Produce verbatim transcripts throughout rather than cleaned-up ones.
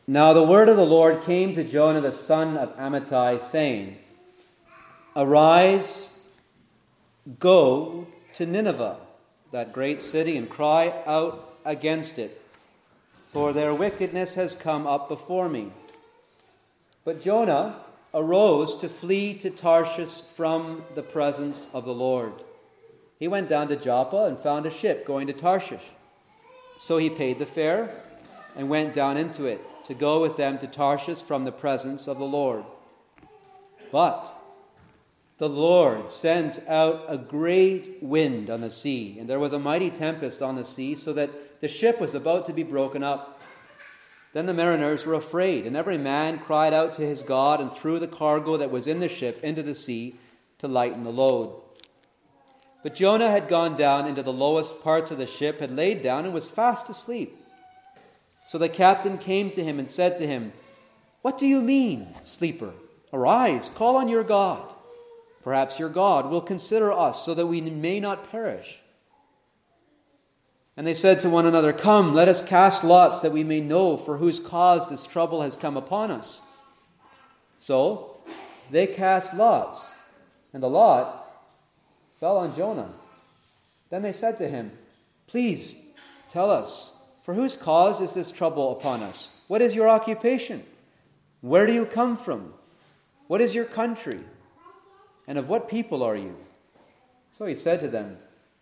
Now the word of the Lord came to Jonah the son of Amittai, saying, Arise, go to Nineveh, that great city, and cry out against it, for their wickedness has come up before me. But Jonah arose to flee to Tarshish from the presence of the Lord. He went down to Joppa and found a ship going to Tarshish. So he paid the fare and went down into it to go with them to Tarshish from the presence of the Lord. But the Lord sent out a great wind on the sea, and there was a mighty tempest on the sea, so that the ship was about to be broken up. Then the mariners were afraid, and every man cried out to his God and threw the cargo that was in the ship into the sea to lighten the load. But Jonah had gone down into the lowest parts of the ship, had laid down, and was fast asleep. So the captain came to him and said to him, What do you mean, sleeper? Arise, call on your God. Perhaps your God will consider us so that we may not perish. And they said to one another, Come, let us cast lots that we may know for whose cause this trouble has come upon us. So they cast lots, and the lot fell on Jonah. Then they said to him, Please tell us, for whose cause is this trouble upon us? What is your occupation? Where do you come from? What is your country? And of what people are you? So he said to them,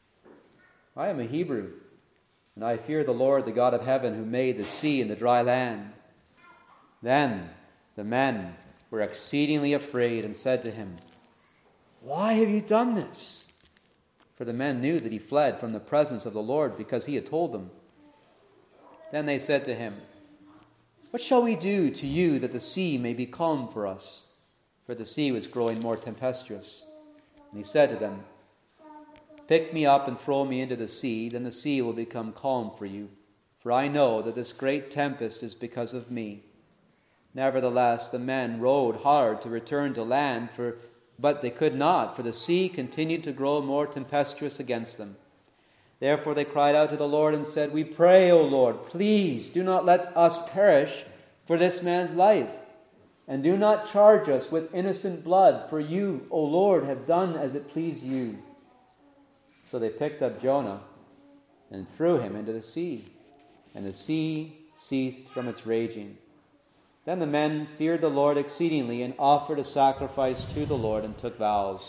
I am a Hebrew, and I fear the Lord, the God of heaven, who made the sea and the dry land. Then the men were exceedingly afraid and said to him, Why have you done this? For the men knew that he fled from the presence of the Lord because he had told them. Then they said to him, What shall we do to you that the sea may be calm for us? For the sea was growing more tempestuous. And he said to them, Pick me up and throw me into the sea, then the sea will become calm for you. For I know that this great tempest is because of me. Nevertheless, the men rowed hard to return to land, for but they could not, for the sea continued to grow more tempestuous against them. Therefore they cried out to the Lord and said, We pray, O Lord, please do not let us perish for this man's life, and do not charge us with innocent blood, for you, O Lord, have done as it pleased you. So they picked up Jonah and threw him into the sea, and the sea ceased from its raging. Then the men feared the Lord exceedingly and offered a sacrifice to the Lord and took vows.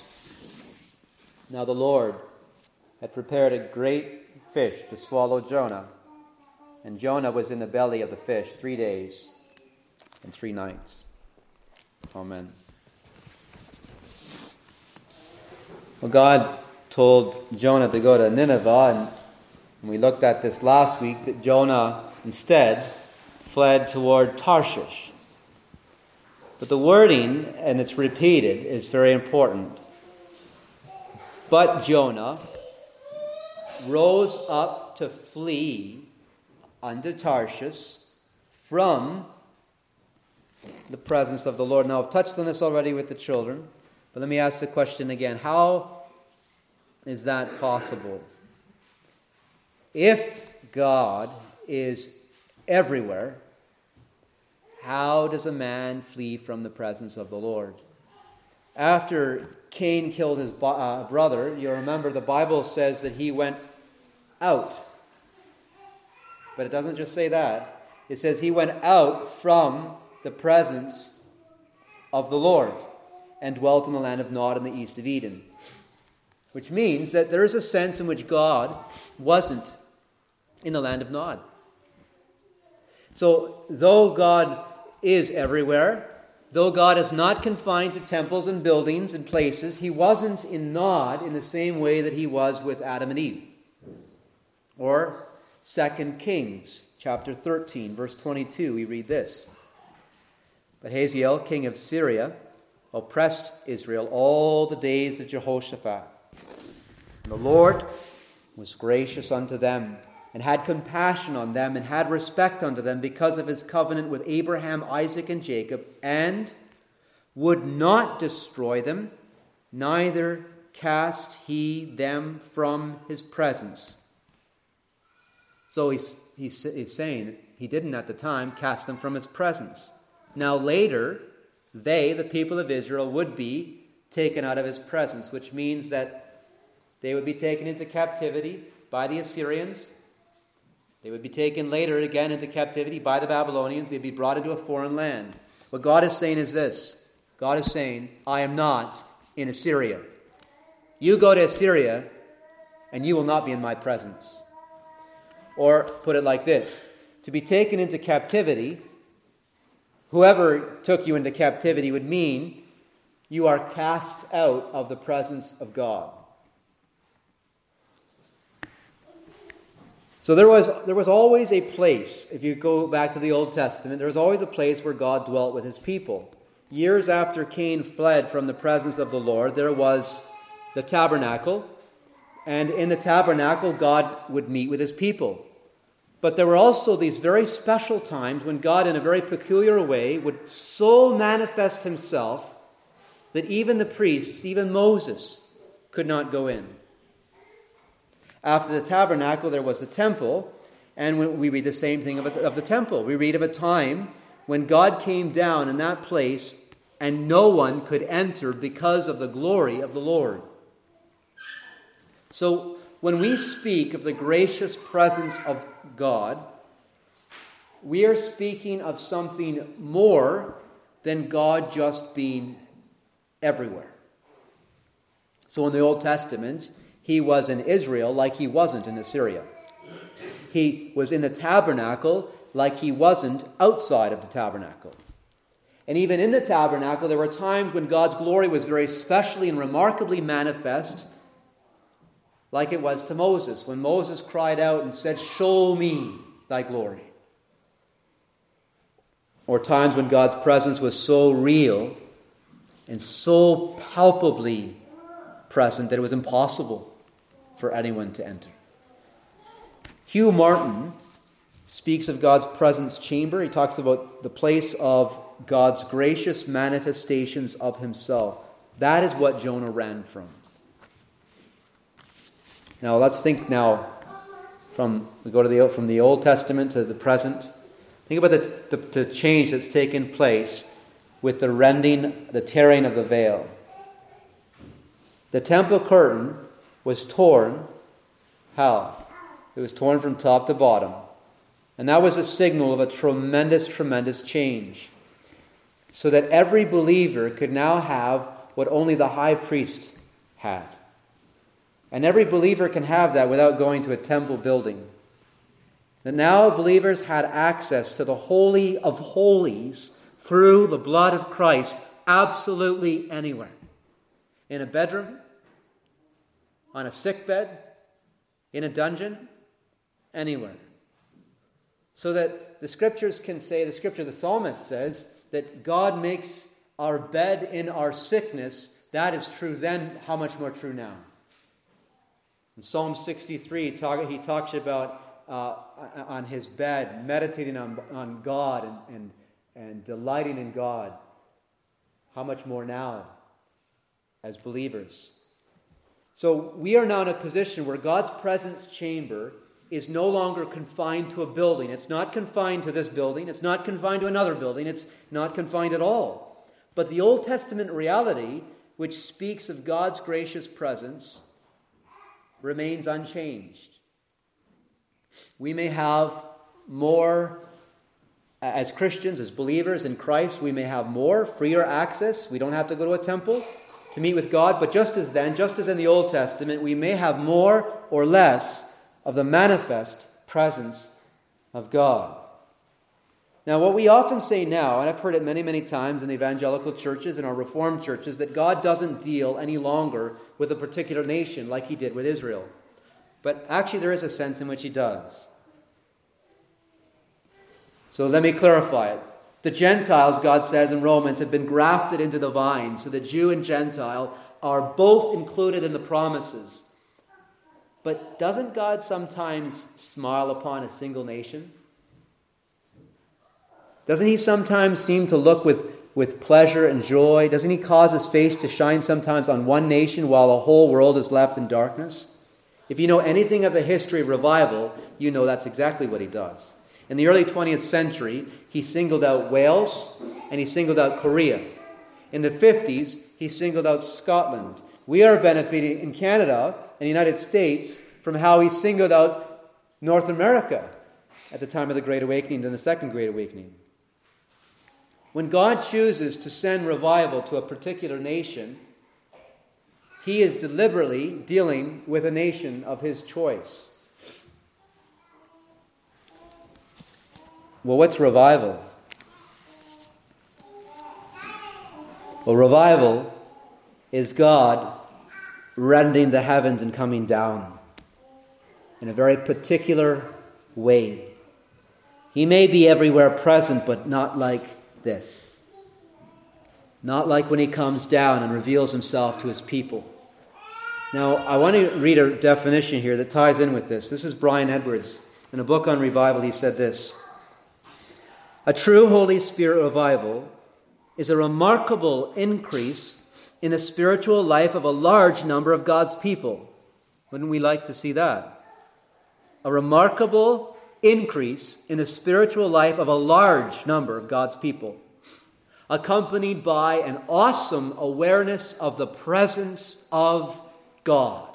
Now the Lord had prepared a great fish to swallow Jonah, and Jonah was in the belly of the fish three days and three nights. Amen. Well, God told Jonah to go to Nineveh, and we looked at this last week, that Jonah instead fled toward Tarshish. But the wording, and it's repeated, is very important. But Jonah rose up to flee unto Tarshish from the presence of the Lord. Now, I've touched on this already with the children, but let me ask the question again. How is that possible? If God is everywhere, how does a man flee from the presence of the Lord? After Cain killed his uh, brother, you remember the Bible says that he went out. But it doesn't just say that. It says he went out from the presence of the Lord and dwelt in the land of Nod in the east of Eden. Which means that there is a sense in which God wasn't in the land of Nod. So, though God is everywhere, though God is not confined to temples and buildings and places, he wasn't in Nod in the same way that he was with Adam and Eve. Or Second Kings chapter thirteen, verse twenty-two, we read this. But Hazael, king of Syria, oppressed Israel all the days of Jehoshaphat. And the Lord was gracious unto them, and had compassion on them, and had respect unto them, because of his covenant with Abraham, Isaac, and Jacob, and would not destroy them, neither cast he them from his presence. So he's he's, he's saying that he didn't at the time cast them from his presence. Now later, they, the people of Israel, would be taken out of his presence, which means that they would be taken into captivity by the Assyrians. They would be taken later again into captivity by the Babylonians. They'd be brought into a foreign land. What God is saying is this. God is saying, I am not in Assyria. You go to Assyria, and you will not be in my presence. Or put it like this. To be taken into captivity, whoever took you into captivity would mean you are cast out of the presence of God. So there was there was always a place, if you go back to the Old Testament, there was always a place where God dwelt with his people. Years after Cain fled from the presence of the Lord, there was the tabernacle, and in the tabernacle God would meet with his people. But there were also these very special times when God, in a very peculiar way, would so manifest himself that even the priests, even Moses, could not go in. After the tabernacle, there was the temple, and when we read the same thing of, of the temple. We read of a time when God came down in that place, and no one could enter because of the glory of the Lord. So, when we speak of the gracious presence of God, we are speaking of something more than God just being everywhere. So in the Old Testament, he was in Israel like he wasn't in Assyria. He was in the tabernacle like he wasn't outside of the tabernacle. And even in the tabernacle, there were times when God's glory was very specially and remarkably manifest, like it was to Moses, when Moses cried out and said, "Show me thy glory." Or times when God's presence was so real and so palpably present that it was impossible for anyone to enter. Hugh Martin speaks of God's presence chamber. He talks about the place of God's gracious manifestations of himself. That is what Jonah ran from. Now let's think now from we go to the from the Old Testament to the present. Think about the, the, the change that's taken place with the rending, the tearing of the veil. The temple curtain was torn. How? It was torn from top to bottom. And that was a signal of a tremendous, tremendous change. So that every believer could now have what only the high priest had. And every believer can have that without going to a temple building. That now believers had access to the Holy of Holies through the blood of Christ absolutely anywhere. In a bedroom, on a sick bed, in a dungeon, anywhere. So that the scriptures can say, the scripture, the psalmist says, that God makes our bed in our sickness. That is true then. How much more true now? In Psalm sixty-three, he, talk, he talks about uh, on his bed, meditating on, on God and, and, and delighting in God. How much more now as believers? So we are now in a position where God's presence chamber is no longer confined to a building. It's not confined to this building. It's not confined to another building. It's not confined at all. But the Old Testament reality, which speaks of God's gracious presence, remains unchanged. We may have more, as Christians, as believers in Christ, we may have more, freer access. We don't have to go to a temple to meet with God. But just as then, just as in the Old Testament, we may have more or less of the manifest presence of God. Now, what we often say now, and I've heard it many, many times in the evangelical churches and our Reformed churches, that God doesn't deal any longer with a particular nation like he did with Israel. But actually there is a sense in which he does. So let me clarify it. The Gentiles, God says in Romans, have been grafted into the vine, so the Jew and Gentile are both included in the promises. But doesn't God sometimes smile upon a single nation? Doesn't he sometimes seem to look with, with pleasure and joy? Doesn't he cause his face to shine sometimes on one nation while the whole world is left in darkness? If you know anything of the history of revival, you know that's exactly what he does. In the early twentieth century, he singled out Wales and he singled out Korea. In the fifties, he singled out Scotland. We are benefiting in Canada and the United States from how he singled out North America at the time of the Great Awakening and the Second Great Awakening. When God chooses to send revival to a particular nation, he is deliberately dealing with a nation of his choice. Well, what's revival? Well, revival is God rending the heavens and coming down in a very particular way. He may be everywhere present, but not like this. Not like when he comes down and reveals himself to his people. Now, I want to read a definition here that ties in with this. This is Brian Edwards. In a book on revival, he said this: a true Holy Spirit revival is a remarkable increase in the spiritual life of a large number of God's people. Wouldn't we like to see that? A remarkable increase in the spiritual life of a large number of God's people, accompanied by an awesome awareness of the presence of God,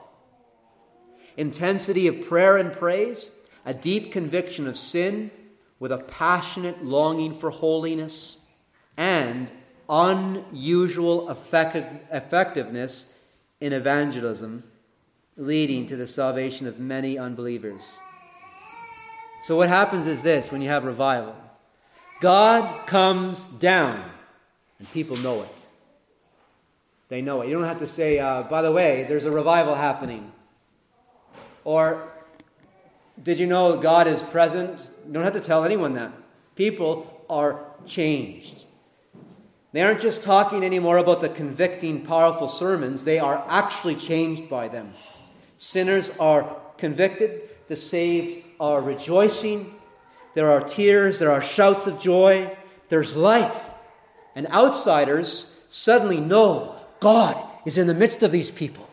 intensity of prayer and praise, a deep conviction of sin with a passionate longing for holiness, and unusual effective, effectiveness in evangelism, leading to the salvation of many unbelievers. So what happens is this when you have revival. God comes down, and people know it. They know it. You don't have to say, uh, by the way, there's a revival happening. Or, did you know God is present? You don't have to tell anyone that. People are changed. They aren't just talking anymore about the convicting, powerful sermons. They are actually changed by them. Sinners are convicted. The saved are rejoicing. There are tears. There are shouts of joy. There's life. And outsiders suddenly know God is in the midst of these people.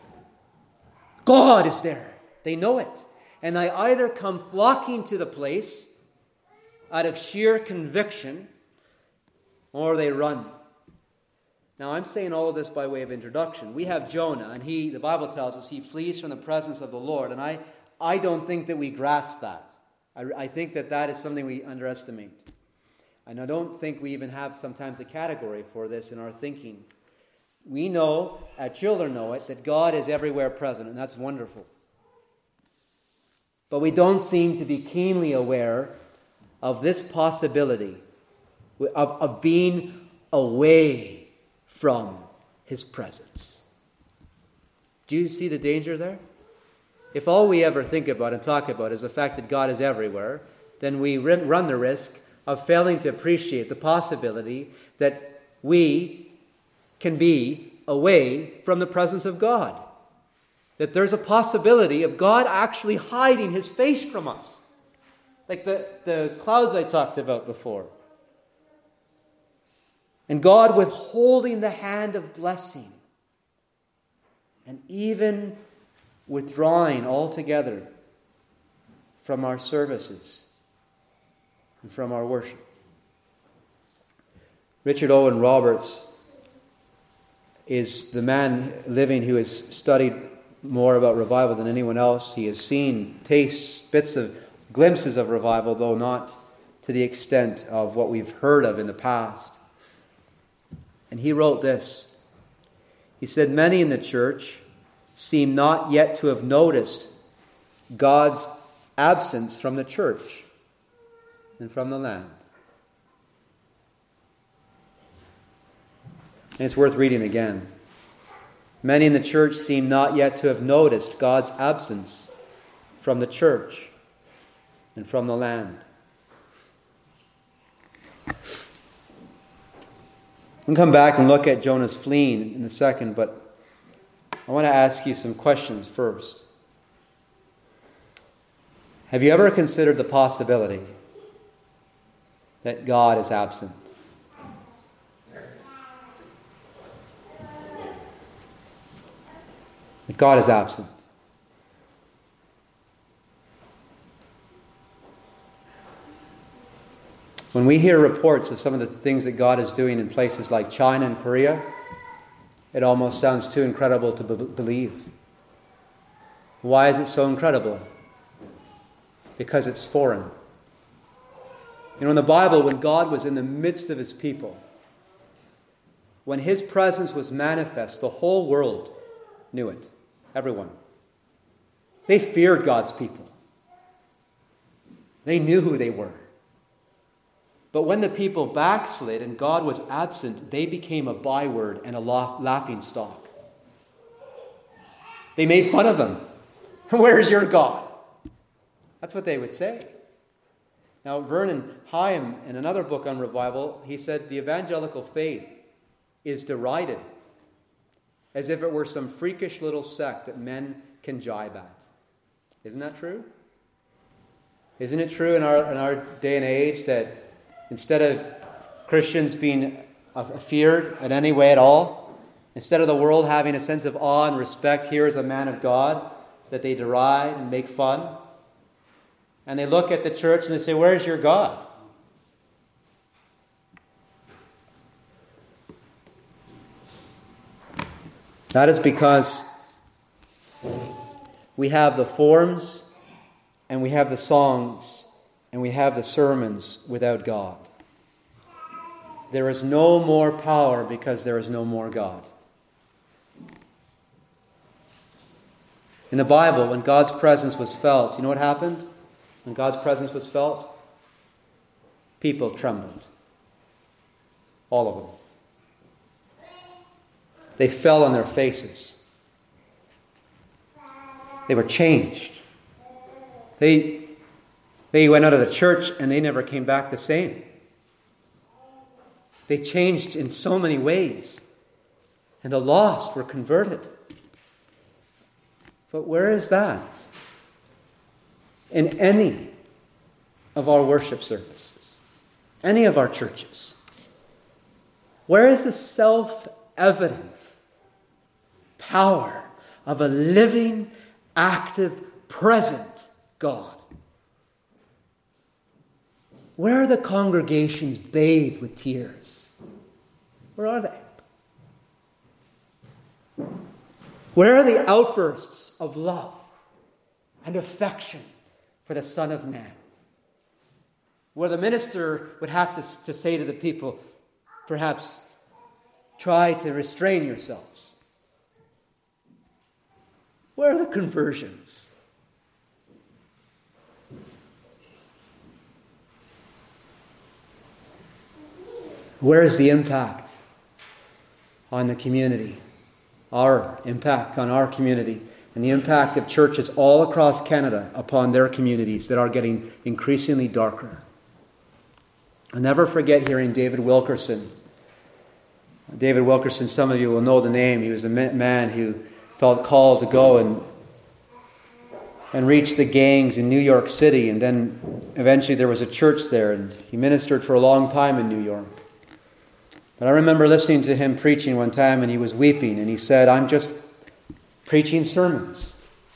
God is there. They know it. And they either come flocking to the place out of sheer conviction, or they run. Now, I'm saying all of this by way of introduction. We have Jonah, and he, the Bible tells us, he flees from the presence of the Lord. And I, I don't think that we grasp that. I, I think that that is something we underestimate. And I don't think we even have sometimes a category for this in our thinking. We know, our children know it, that God is everywhere present, and that's wonderful. But we don't seem to be keenly aware of this possibility of, of being away from his presence. Do you see the danger there? If all we ever think about and talk about is the fact that God is everywhere, then we run the risk of failing to appreciate the possibility that we can be away from the presence of God. That there's a possibility of God actually hiding his face from us. Like the, the clouds I talked about before. And God withholding the hand of blessing. And even withdrawing altogether from our services and from our worship. Richard Owen Roberts is the man living who has studied more about revival than anyone else. He has seen, tastes, bits of, glimpses of revival, though not to the extent of what we've heard of in the past. And he wrote this. He said, many in the church seem not yet to have noticed God's absence from the church and from the land. And it's worth reading again. Many in the church seem not yet to have noticed God's absence from the church and from the land. We'll come back and look at Jonah's fleeing in a second, but I want to ask you some questions first. Have you ever considered the possibility that God is absent? That God is absent. When we hear reports of some of the things that God is doing in places like China and Korea, it almost sounds too incredible to be- believe. Why is it so incredible? Because it's foreign. You know, in the Bible, when God was in the midst of his people, when his presence was manifest, the whole world knew it. Everyone. They feared God's people. They knew who they were. But when the people backslid and God was absent, they became a byword and a laughing stock. They made fun of him. Where's your God? That's what they would say. Now, Vernon Hyam, in another book on revival, he said the evangelical faith is derided as if it were some freakish little sect that men can jibe at. Isn't that true? Isn't it true in our, in our day and age that instead of Christians being feared in any way at all, instead of the world having a sense of awe and respect, here is a man of God that they deride and make fun, and they look at the church and they say, where's your God? That is because we have the forms and we have the songs and we have the sermons without God. There is no more power because there is no more God. In the Bible, when God's presence was felt, you know what happened? When God's presence was felt, people trembled. All of them. They fell on their faces. They were changed. They, they went out of the church and they never came back the same. They changed in so many ways. And the lost were converted. But where is that? In any of our worship services, any of our churches. Where is the self-evident power of a living, active, present God? Where are the congregations bathed with tears? Where are they? Where are the outbursts of love and affection for the Son of Man? Where the minister would have to, to say to the people, perhaps, try to restrain yourselves. Where are the conversions? Where is the impact on the community? Our impact on our community and the impact of churches all across Canada upon their communities that are getting increasingly darker. I'll never forget hearing David Wilkerson. David Wilkerson, some of you will know the name. He was a man who felt called to go and and reach the gangs in New York City, and then eventually there was a church there, and he ministered for a long time in New York. But I remember listening to him preaching one time, and he was weeping, and he said, I'm just preaching sermons.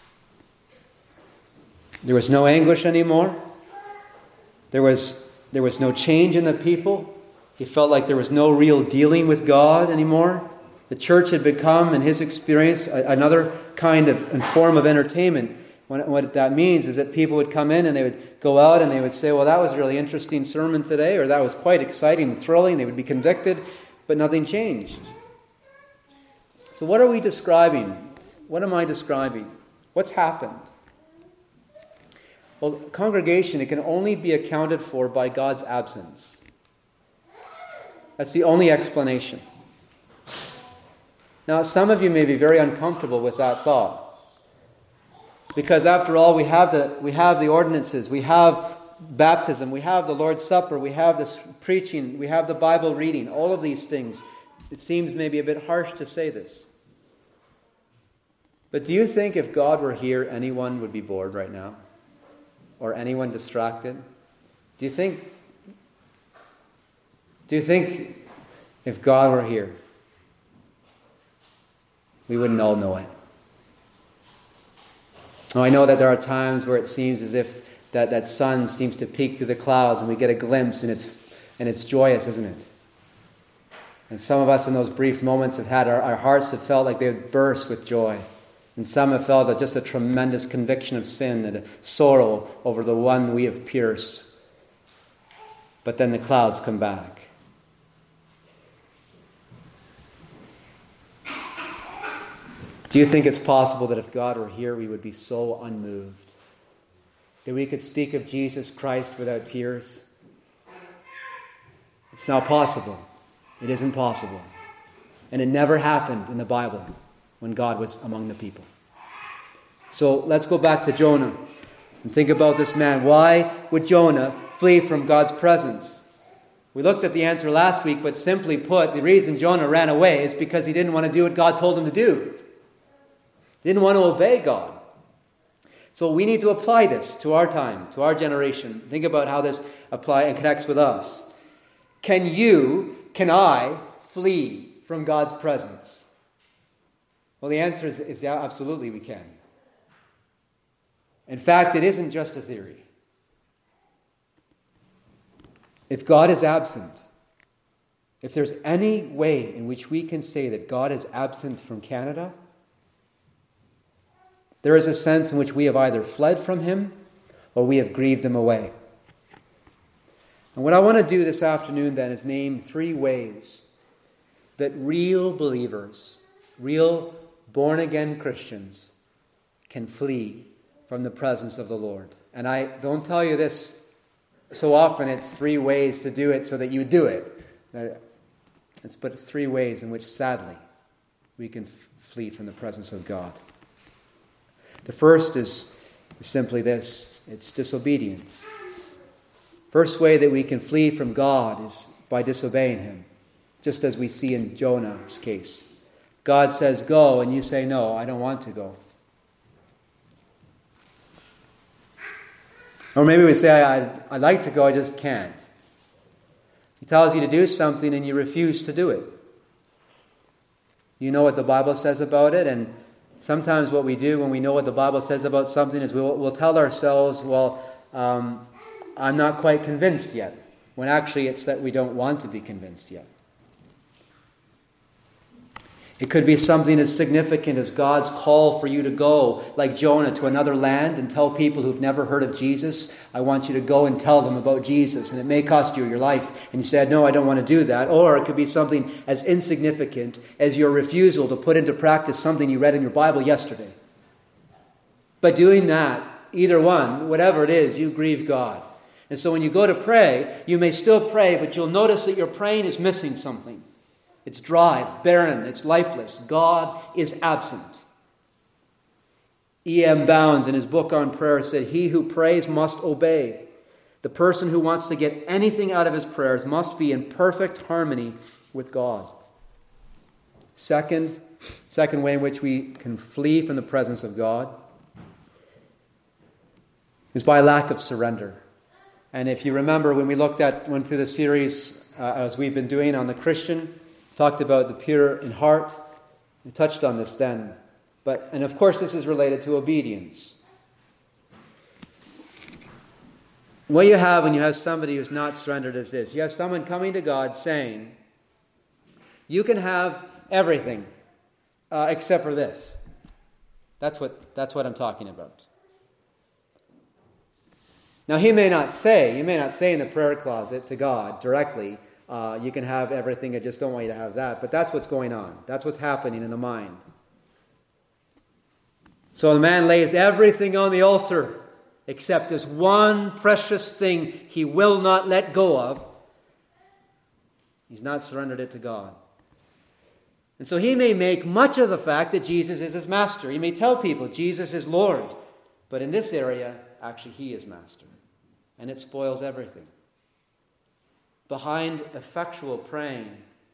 There was no anguish anymore. There was, there was no change in the people. He felt like there was no real dealing with God anymore. The church had become, in his experience, another kind of and form of entertainment. What that means is that people would come in and they would go out and they would say, well, that was a really interesting sermon today, or that was quite exciting and thrilling. They would be convicted, but nothing changed. So what are we describing? What am I describing? What's happened? Well, congregation, it can only be accounted for by God's absence. That's the only explanation. Now, some of you may be very uncomfortable with that thought. Because after all, we have the we have the ordinances, we have baptism, we have the Lord's Supper, we have this preaching, we have the Bible reading, all of these things. It seems maybe a bit harsh to say this. But do you think if God were here, anyone would be bored right now? Or anyone distracted? Do you think, do you think if God were here, we wouldn't all know it? Now, I know that there are times where it seems as if that, that sun seems to peek through the clouds and we get a glimpse and it's And it's joyous, isn't it? And some of us in those brief moments have had, our, our hearts have felt like they would burst with joy. And some have felt that just a tremendous conviction of sin and a sorrow over the one we have pierced. But then the clouds come back. Do you think it's possible that if God were here, we would be so unmoved that we could speak of Jesus Christ without tears? It's not possible. It isn't possible. And it never happened in the Bible when God was among the people. So let's go back to Jonah and think about this man. Why would Jonah flee from God's presence? We looked at the answer last week, but simply put, the reason Jonah ran away is because he didn't want to do what God told him to do. He didn't want to obey God. So we need to apply this to our time, to our generation. Think about how this applies and connects with us. Can you, can I flee from God's presence? Well, the answer is, is yeah, absolutely we can. In fact, it isn't just a theory. If God is absent, if there's any way in which we can say that God is absent from Canada, there is a sense in which we have either fled from him or we have grieved him away. And what I want to do this afternoon then is name three ways that real believers, real born-again Christians can flee from the presence of the Lord. And I don't tell you this so often, it's three ways to do it so that you do it. It's, but it's three ways in which, sadly, we can f- flee from the presence of God. The first is simply this. It's disobedience. First way that we can flee from God is by disobeying him. Just as we see in Jonah's case. God says, go, and you say, no, I don't want to go. Or maybe we say, I, I, I'd like to go, I just can't. He tells you to do something and you refuse to do it. You know what the Bible says about it, and sometimes what we do when we know what the Bible says about something is we'll, we'll tell ourselves, well, um, I'm not quite convinced yet, when actually it's that we don't want to be convinced yet. It could be something as significant as God's call for you to go, like Jonah, to another land and tell people who've never heard of Jesus, I want you to go and tell them about Jesus, and it may cost you your life. And you said, no, I don't want to do that. Or it could be something as insignificant as your refusal to put into practice something you read in your Bible yesterday. By doing that, either one, whatever it is, you grieve God. And so when you go to pray, you may still pray, but you'll notice that your praying is missing something. It's dry, it's barren, it's lifeless. God is absent. E M Bounds, in his book on prayer, said, he who prays must obey. The person who wants to get anything out of his prayers must be in perfect harmony with God. Second, second way in which we can flee from the presence of God is by lack of surrender. And if you remember when we looked at, went through the series uh, as we've been doing on the Christian, talked about the pure in heart. We touched on this then. But, and of course this is related to obedience. What you have when you have somebody who's not surrendered is this. You have someone coming to God saying, you can have everything uh, except for this. That's what, that's what I'm talking about. Now he may not say, you may not say in the prayer closet to God directly, Uh, you can have everything, I just don't want you to have that. But that's what's going on. That's what's happening in the mind. So the man lays everything on the altar except this one precious thing he will not let go of. He's not surrendered it to God. And so he may make much of the fact that Jesus is his master. He may tell people Jesus is Lord. But in this area, actually he is master. And it spoils everything. Behind effectual praying,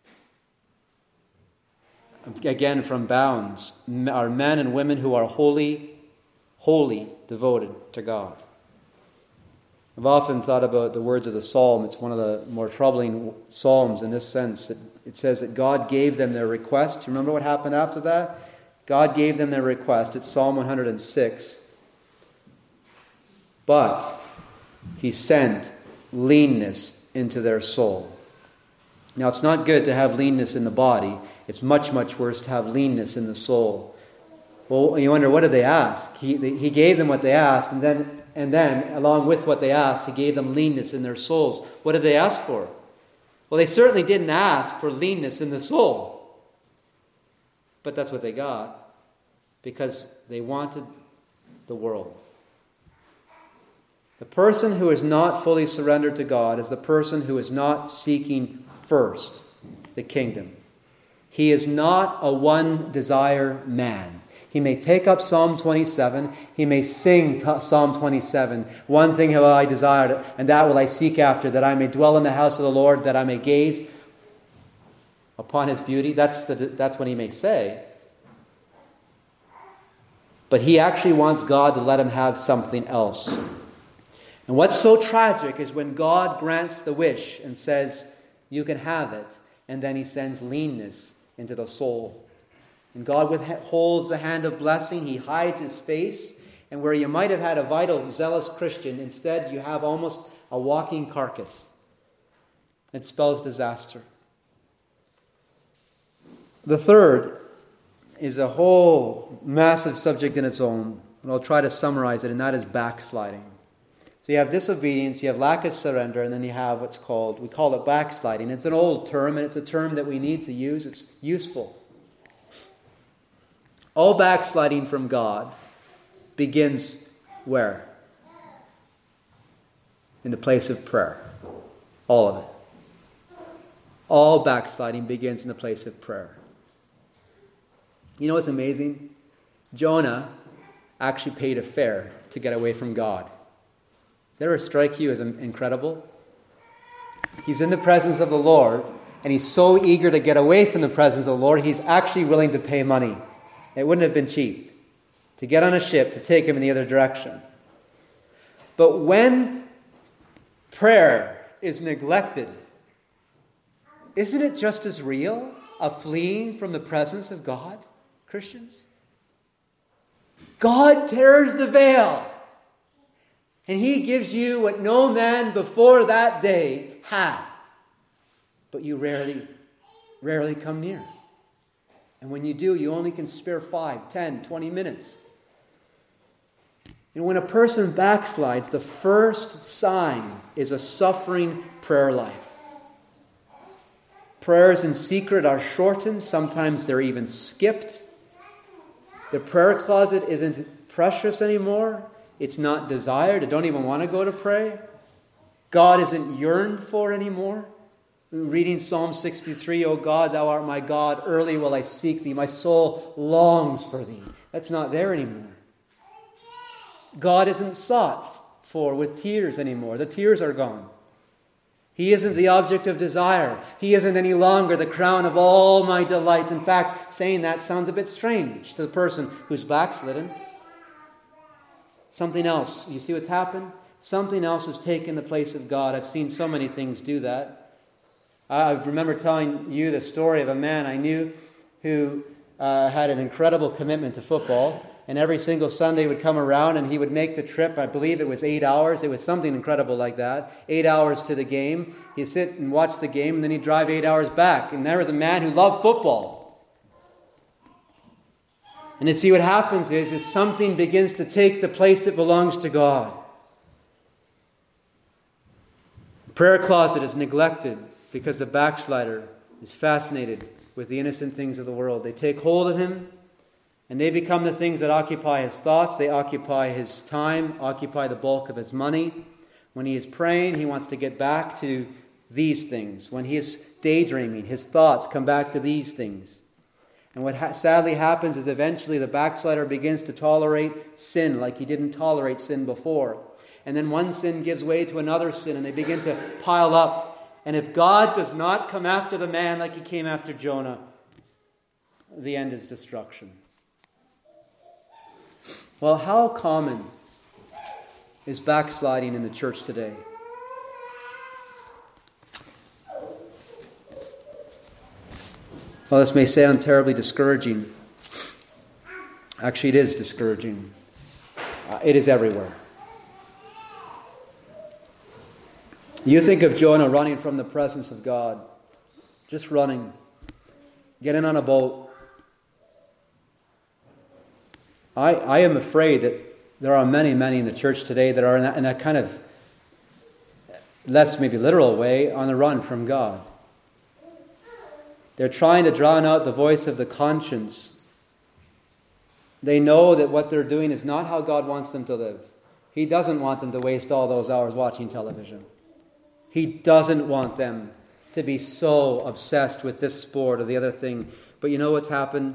again from Bounds, are men and women who are wholly, wholly devoted to God. I've often thought about the words of the Psalm. It's one of the more troubling Psalms in this sense. That it says that God gave them their request. Do you remember what happened after that? God gave them their request. It's Psalm one hundred six. But he sent leanness into their soul. Now, it's not good to have leanness in the body. It's much, much worse to have leanness in the soul. Well, you wonder, what did they ask? He, he gave them what they asked, and then, and then, along with what they asked, he gave them leanness in their souls. What did they ask for? Well, they certainly didn't ask for leanness in the soul. But that's what they got, because they wanted the world. The person who is not fully surrendered to God is the person who is not seeking first the kingdom. He is not a one-desire man. He may take up Psalm twenty-seven. He may sing t- Psalm twenty-seven. One thing have I desired, and that will I seek after, that I may dwell in the house of the Lord, that I may gaze upon His beauty. That's, the, that's what he may say. But he actually wants God to let him have something else. And what's so tragic is when God grants the wish and says, you can have it, and then He sends leanness into the soul. And God withholds the hand of blessing. He hides His face. And where you might have had a vital, zealous Christian, instead you have almost a walking carcass. It spells disaster. The third is a whole massive subject in its own. And I'll try to summarize it, and that is backsliding. So you have disobedience, you have lack of surrender, and then you have what's called, we call it backsliding. It's an old term, and it's a term that we need to use. It's useful. All backsliding from God begins where? In the place of prayer. All of it. All backsliding begins in the place of prayer. You know what's amazing? Jonah actually paid a fare to get away from God. Does that ever strike you as incredible? He's in the presence of the Lord, and he's so eager to get away from the presence of the Lord, he's actually willing to pay money. It wouldn't have been cheap to get on a ship to take him in the other direction. But when prayer is neglected, isn't it just as real a fleeing from the presence of God, Christians? God tears the veil, and He gives you what no man before that day had. But you rarely, rarely come near. And when you do, you only can spare five, ten, twenty minutes. And when a person backslides, the first sign is a suffering prayer life. Prayers in secret are shortened. Sometimes they're even skipped. The prayer closet isn't precious anymore. It's not desired. I don't even want to go to pray. God isn't yearned for anymore. Reading Psalm sixty-three, O God, Thou art my God, early will I seek Thee. My soul longs for Thee. That's not there anymore. God isn't sought for with tears anymore. The tears are gone. He isn't the object of desire. He isn't any longer the crown of all my delights. In fact, saying that sounds a bit strange to the person who's backslidden. Something else. You see what's happened? Something else has taken the place of God. I've seen so many things do that. I remember telling you the story of a man I knew who uh, had an incredible commitment to football. And every single Sunday would come around and he would make the trip. I believe it was eight hours. It was something incredible like that. Eight hours to the game. He'd sit and watch the game, and then he'd drive eight hours back. And there was a man who loved football. And you see what happens is, is something begins to take the place that belongs to God. The prayer closet is neglected because the backslider is fascinated with the innocent things of the world. They take hold of him, and they become the things that occupy his thoughts. They occupy his time, occupy the bulk of his money. When he is praying, he wants to get back to these things. When he is daydreaming, his thoughts come back to these things. And what ha- sadly happens is eventually the backslider begins to tolerate sin like he didn't tolerate sin before. And then one sin gives way to another sin, and they begin to pile up. And if God does not come after the man like He came after Jonah, the end is destruction. Well, how common is backsliding in the church today? Well, this may sound terribly discouraging. Actually, it is discouraging. Uh, it is everywhere. You think of Jonah running from the presence of God. Just running. Getting on a boat. I, I am afraid that there are many, many in the church today that are in that, in that kind of less maybe literal way on the run from God. They're trying to drown out the voice of the conscience. They know that what they're doing is not how God wants them to live. He doesn't want them to waste all those hours watching television. He doesn't want them to be so obsessed with this sport or the other thing. But you know what's happened?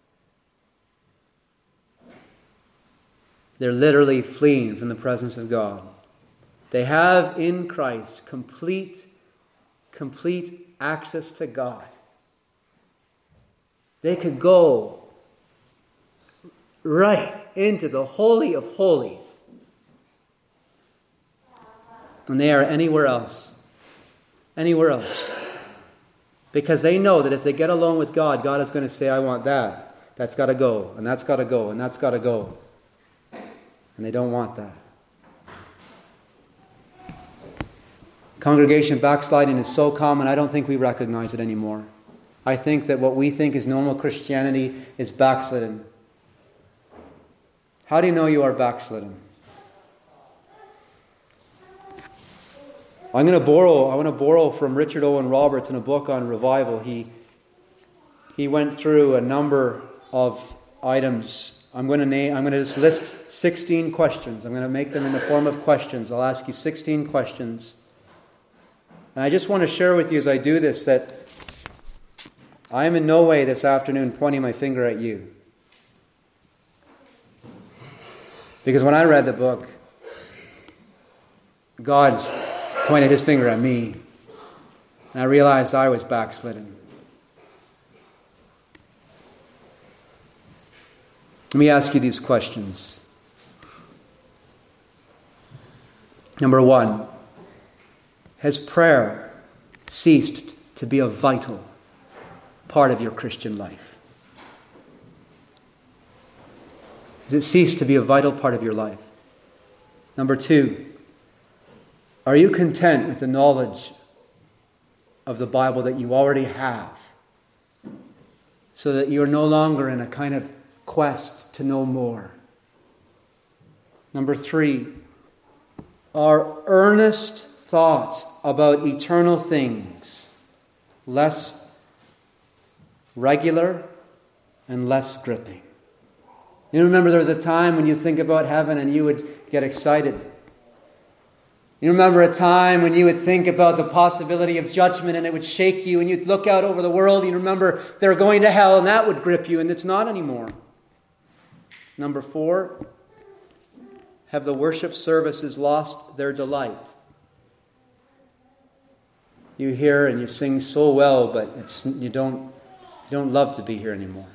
They're literally fleeing from the presence of God. They have in Christ complete, complete access to God. They could go right into the Holy of Holies when they are anywhere else. Anywhere else. Because they know that if they get alone with God, God is going to say, I want that. That's got to go, and that's got to go, and that's got to go. And they don't want that. Congregation backsliding is so common, I don't think we recognize it anymore. I think that what we think is normal Christianity is backslidden. How do you know you are backslidden? I'm going to borrow, I want to borrow from Richard Owen Roberts in a book on revival. He, he went through a number of items. I'm going to name, I'm going to just list sixteen questions. I'm going to make them in the form of questions. I'll ask you sixteen questions. And I just want to share with you as I do this that I am in no way this afternoon pointing my finger at you. Because when I read the book, God's pointed his finger at me. And I realized I was backslidden. Let me ask you these questions. Number one, has prayer ceased to be a vital part of your Christian life? Has it ceased to be a vital part of your life? Number two, are you content with the knowledge of the Bible that you already have, so that you're no longer in a kind of quest to know more? Number three, are earnest thoughts about eternal things less regular and less gripping? You remember there was a time when you think about heaven and you would get excited. You remember a time when you would think about the possibility of judgment and it would shake you, and you'd look out over the world and you remember they're going to hell, and that would grip you, and it's not anymore. Number four, have the worship services lost their delight? You hear and you sing so well, but it's, you don't, you don't love to be here anymore.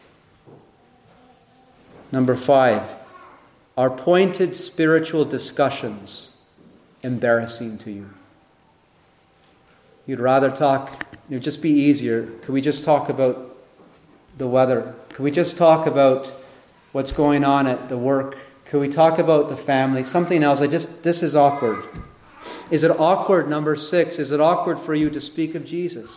Number five, are pointed spiritual discussions embarrassing to you? You'd rather talk, it would just be easier. Could we just talk about the weather? Could we just talk about what's going on at the work? Could we talk about the family? Something else. I just, this is awkward. Is it awkward, number six, is it awkward for you to speak of Jesus?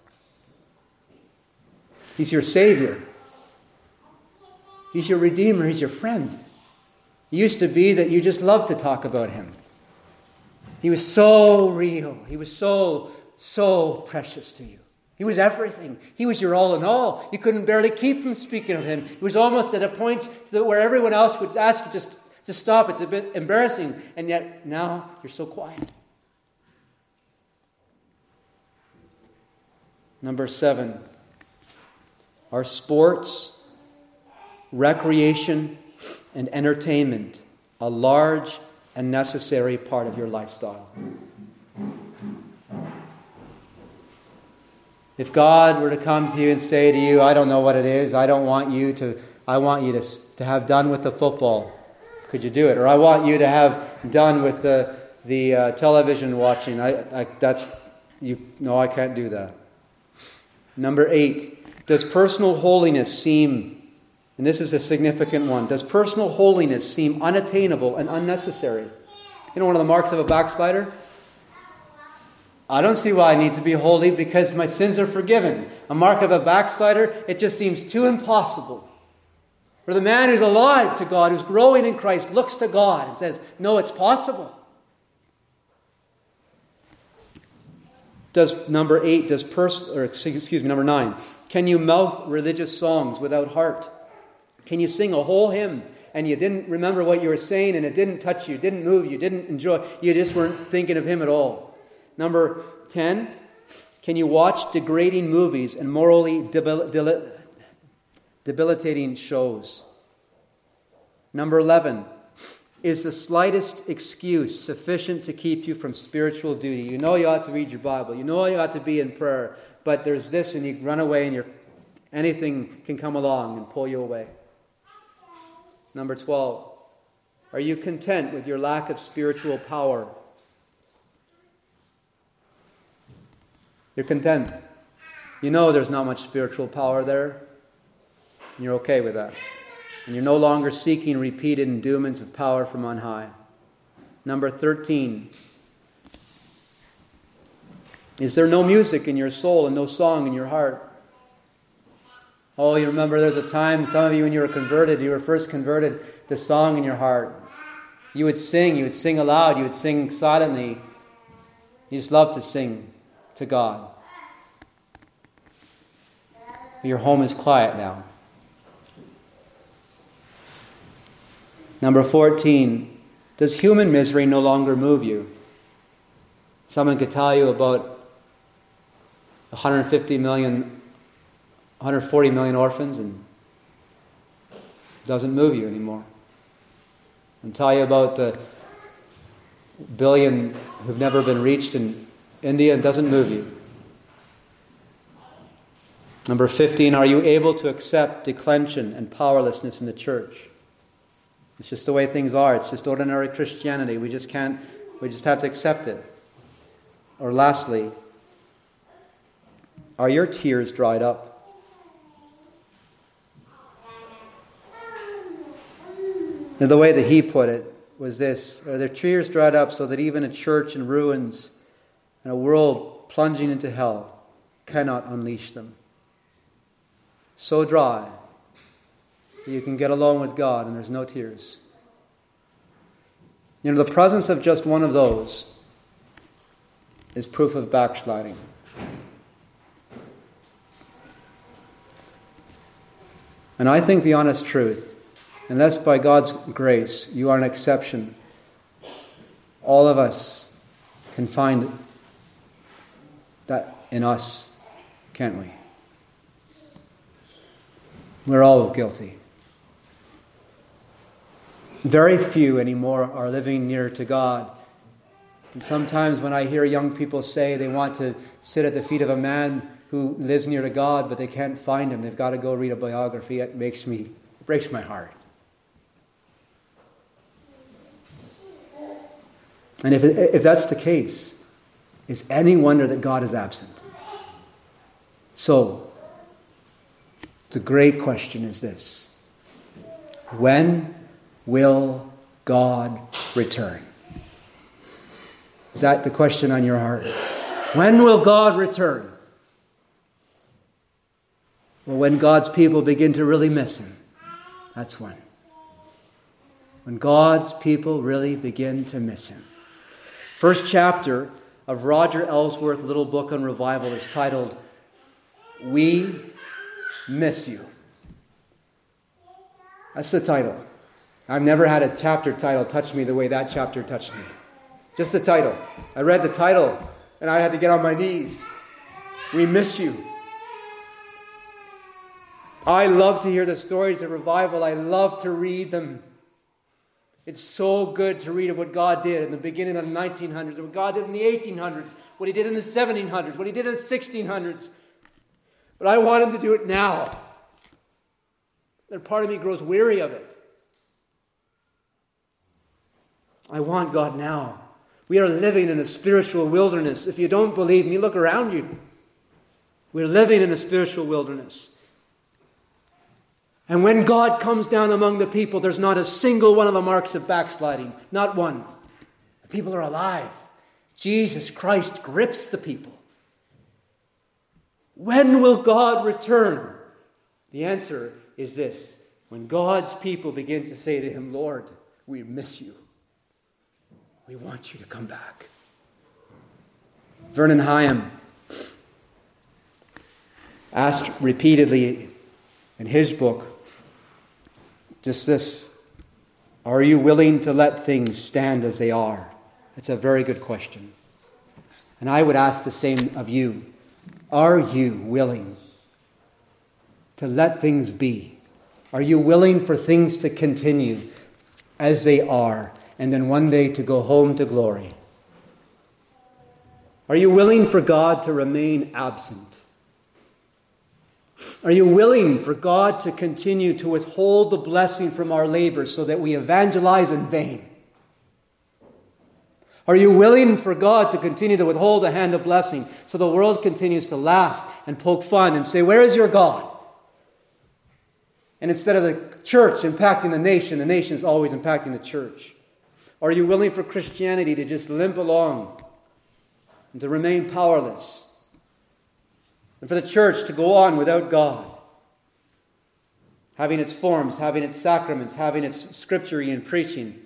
He's your Savior. He's your Redeemer. He's your friend. It used to be that you just loved to talk about Him. He was so real. He was so, so precious to you. He was everything. He was your all in all. You couldn't barely keep from speaking of Him. It was almost at a point where everyone else would ask you just to stop. It's a bit embarrassing. And yet now you're so quiet. Number seven, are sports, recreation, and entertainment a large and necessary part of your lifestyle? If God were to come to you and say to you, I don't know what it is, I don't want you to, I want you to, to have done with the football, could you do it? Or I want you to have done with the, the uh, television watching, I, I, that's, you, no, I can't do that. Number eight, does personal holiness seem, and this is a significant one, does personal holiness seem unattainable and unnecessary? You know, one of the marks of a backslider? I don't see why I need to be holy because my sins are forgiven. A mark of a backslider, it just seems too impossible. For the man who's alive to God, who's growing in Christ, looks to God and says, no, it's possible. Does number eight, does pers- or excuse me, number nine, can you mouth religious songs without heart? Can you sing a whole hymn and you didn't remember what you were saying and it didn't touch you, didn't move you, didn't enjoy, you just weren't thinking of Him at all? Number ten, can you watch degrading movies and morally debil- debil- debilitating shows? Number eleven, is the slightest excuse sufficient to keep you from spiritual duty? You know you ought to read your Bible. You know you ought to be in prayer. But there's this and you run away and you're, anything can come along and pull you away. Number twelve, are you content with your lack of spiritual power? You're content. You know there's not much spiritual power there. And you're okay with that. And you're no longer seeking repeated endowments of power from on high. Number thirteen. Is there no music in your soul and no song in your heart? Oh, you remember there's a time, some of you when you were converted, you were first converted, the song in your heart. You would sing, you would sing aloud, you would sing silently. You just love to sing to God. Your home is quiet now. Number fourteen, does human misery no longer move you? Someone could tell you about one hundred fifty million, one hundred forty million orphans and it doesn't move you anymore. And tell you about the billion who've never been reached in India and doesn't move you. Number fifteen, are you able to accept declension and powerlessness in the church? It's just the way things are. It's just ordinary Christianity. We just can't, we just have to accept it. Or lastly, are your tears dried up? Now, the way that he put it was this: are their tears dried up so that even a church in ruins and a world plunging into hell cannot unleash them? So dry that you can get alone with God and there's no tears. You know, the presence of just one of those is proof of backsliding. And I think the honest truth, unless by God's grace you are an exception, all of us can find that in us, can't we? We're all guilty. Very few anymore are living near to God. And sometimes when I hear young people say they want to sit at the feet of a man who lives near to God, but they can't find him, they've got to go read a biography, it makes me, it breaks my heart. And if, it, if that's the case, is any wonder that God is absent? So, the great question is this: when will God return? Is that the question on your heart? When will God return? Well, when God's people begin to really miss Him. That's when. When God's people really begin to miss Him. First chapter of Roger Ellsworth's little book on revival is titled, We Miss You. That's the title. I've never had a chapter title touch me the way that chapter touched me. Just the title. I read the title and I had to get on my knees. We miss you. I love to hear the stories of revival. I love to read them. It's so good to read of what God did in the beginning of the nineteen hundreds, what God did in the eighteen hundreds, what He did in the seventeen hundreds, what He did in the sixteen hundreds. But I want Him to do it now. And part of me grows weary of it. I want God now. We are living in a spiritual wilderness. If you don't believe me, look around you. We're living in a spiritual wilderness. And when God comes down among the people, there's not a single one of the marks of backsliding. Not one. The people are alive. Jesus Christ grips the people. When will God return? The answer is this: when God's people begin to say to him, Lord, we miss you. We want you to come back. Vernon Hyam asked repeatedly in his book just this: are you willing to let things stand as they are? It's a very good question. And I would ask the same of you. Are you willing to let things be? Are you willing for things to continue as they are, and then one day to go home to glory? Are you willing for God to remain absent? Are you willing for God to continue to withhold the blessing from our labors so that we evangelize in vain? Are you willing for God to continue to withhold a hand of blessing so the world continues to laugh and poke fun and say, where is your God? And instead of the church impacting the nation, the nation is always impacting the church. Are you willing for Christianity to just limp along and to remain powerless? And for the church to go on without God, having its forms, having its sacraments, having its scripture and preaching?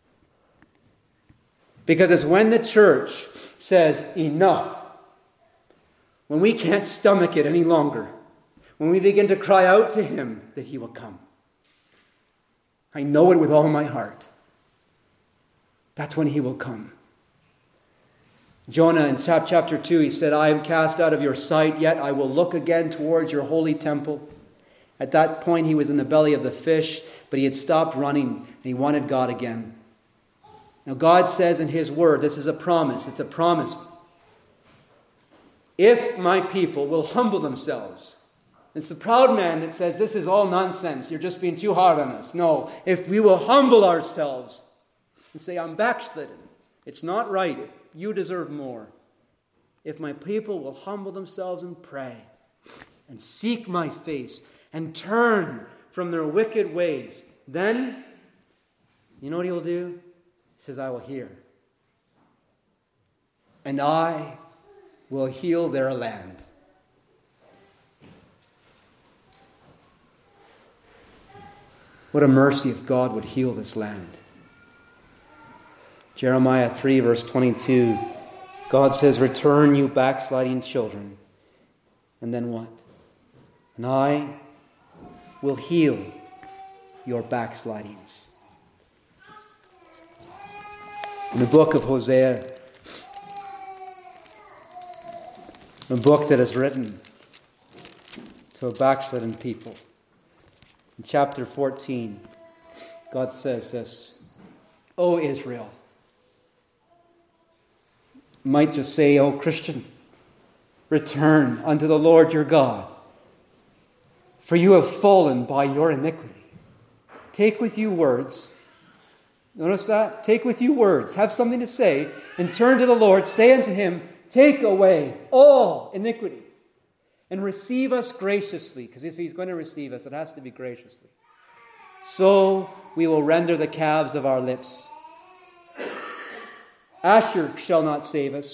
Because it's when the church says enough, when we can't stomach it any longer, when we begin to cry out to him, that he will come. I know it with all my heart. That's when he will come. Jonah in chapter two, he said, I am cast out of your sight, yet I will look again towards your holy temple. At that point, he was in the belly of the fish, but he had stopped running, and he wanted God again. Now, God says in his word, this is a promise, it's a promise. If my people will humble themselves. It's the proud man that says, this is all nonsense, you're just being too hard on us. No, if we will humble ourselves and say, I'm backslidden, it's not right, you deserve more. If my people will humble themselves and pray and seek my face and turn from their wicked ways, then, you know what he will do? He says, I will hear. And I will heal their land. What a mercy if God would heal this land. Jeremiah three, verse twenty-two, God says, return, you backsliding children. And then what? And I will heal your backslidings. In the book of Hosea, a book that is written to a backslidden people, in chapter fourteen, God says this, O Israel, you might just say, O Christian, return unto the Lord your God, for you have fallen by your iniquity. Take with you words. Notice that? Take with you words. Have something to say. And turn to the Lord. Say unto him, take away all iniquity. And receive us graciously. Because if he's going to receive us, it has to be graciously. So we will render the calves of our lips. Asher shall not save us.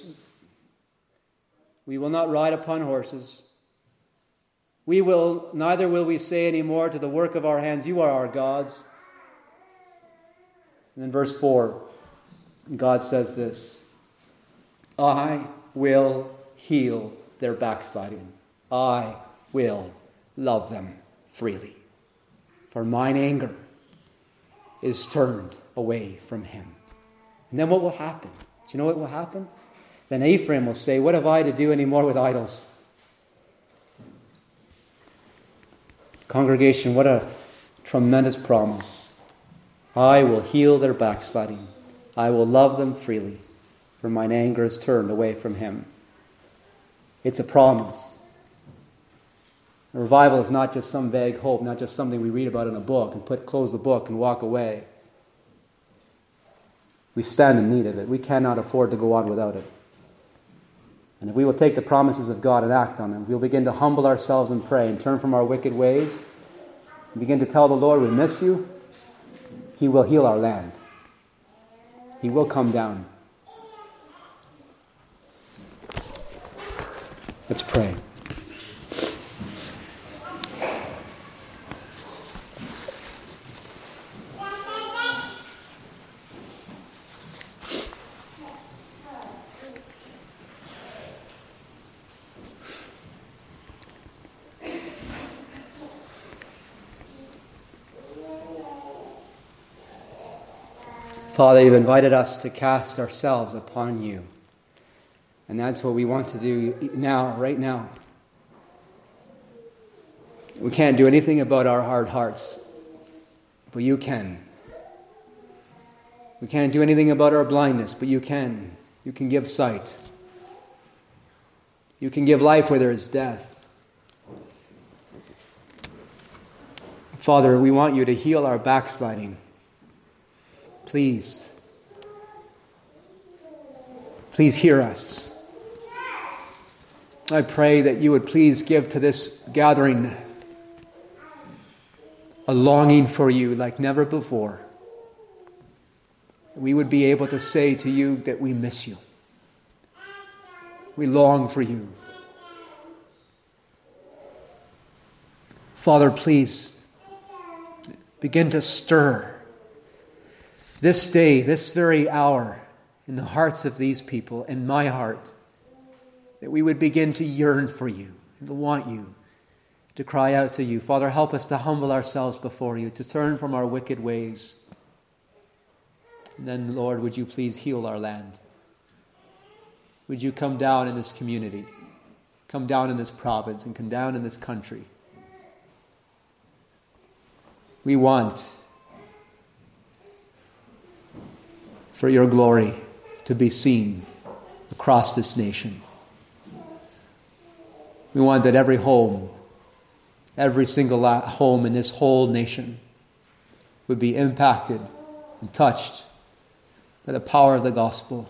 We will not ride upon horses. We will, neither will we say any more to the work of our hands, you are our gods. And in verse four, God says this, I will heal their backsliding. I will love them freely. For mine anger is turned away from him. And then what will happen? Do you know what will happen? Then Ephraim will say, what have I to do anymore with idols? Congregation, what a tremendous promise. I will heal their backsliding. I will love them freely, for mine anger is turned away from him. It's a promise. A revival is not just some vague hope, not just something we read about in a book and put close the book and walk away. We stand in need of it. We cannot afford to go on without it. And if we will take the promises of God and act on them, if we'll begin to humble ourselves and pray and turn from our wicked ways and begin to tell the Lord, we miss you, he will heal our land. He will come down. Let's pray. Father, you've invited us to cast ourselves upon you. And that's what we want to do now, right now. We can't do anything about our hard hearts, but you can. We can't do anything about our blindness, but you can. You can give sight. You can give life where there is death. Father, we want you to heal our backsliding. Please, please hear us. I pray that you would please give to this gathering a longing for you like never before. We would be able to say to you that we miss you. We long for you. Father, please begin to stir this day, this very hour, in the hearts of these people, in my heart, that we would begin to yearn for you, and to want you, to cry out to you. Father, help us to humble ourselves before you, to turn from our wicked ways. And then, Lord, would you please heal our land? Would you come down in this community, come down in this province, and come down in this country? We want for your glory to be seen across this nation. We want that every home, every single home in this whole nation would be impacted and touched by the power of the gospel.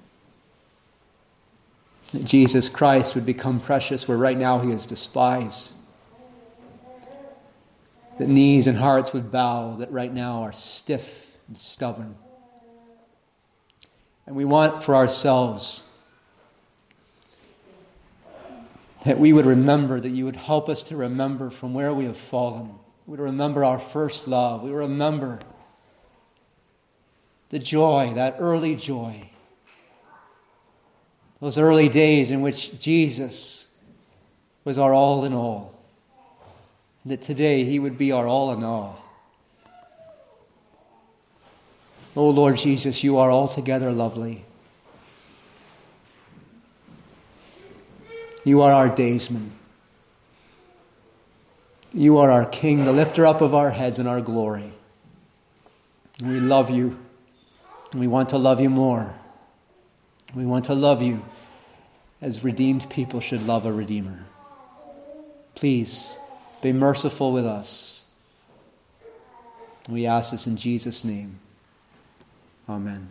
That Jesus Christ would become precious where right now he is despised. That knees and hearts would bow that right now are stiff and stubborn. And we want for ourselves that we would remember, that you would help us to remember from where we have fallen. We would remember our first love. We would remember the joy, that early joy. Those early days in which Jesus was our all in all. And that today he would be our all in all. Oh Lord Jesus, you are altogether lovely. You are our daysman. You are our King, the lifter up of our heads and our glory. And we love you. And we want to love you more. We want to love you as redeemed people should love a Redeemer. Please be merciful with us. We ask this in Jesus' name. Amen.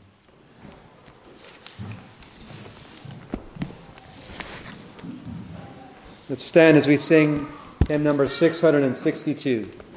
Let's stand as we sing hymn number six hundred sixty-two.